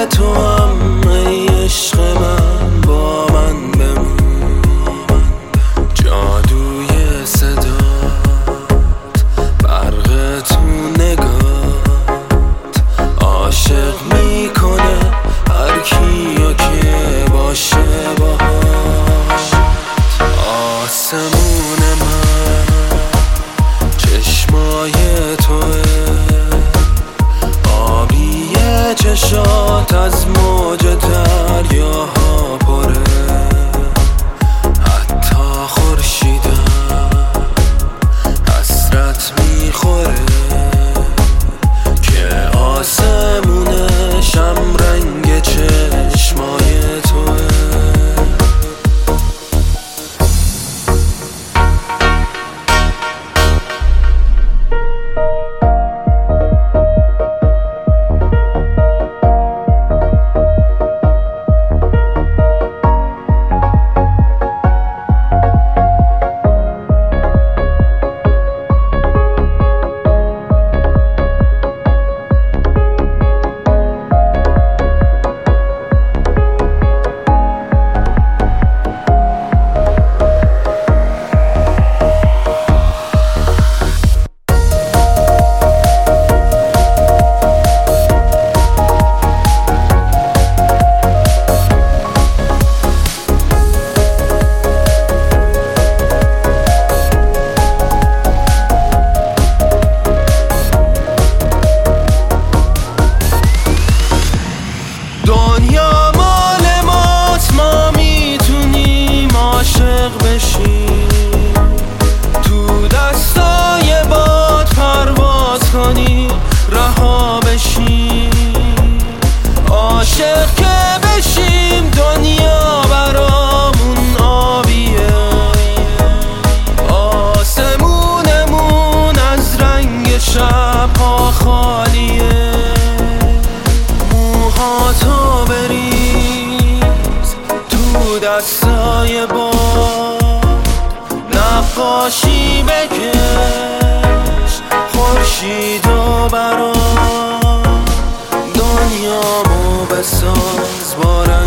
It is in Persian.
تو هم ای عشق من با من بمون. جادوی صدات، برق تو نگات، عاشق میکنه هر کیو که باشه باهاش. آسمون من چشمای توه، آبی چشات از موج دریاها پره. حتی خورشیدم حسرت میخوره که آسمونش هم رنگ چشمای توه. دنیا مال ماست، ما میتونیم عاشق بشیم، تو دستای باد پرواز کنیم، رها بشیم. عاشق که بشیم دنیا برامون آبیه، آسمونمون از رنگ شب‌ها خالیه. موهاتو بریز تو دستای باد، نقاشی بکش خورشیدو برام. دنیامو بساز با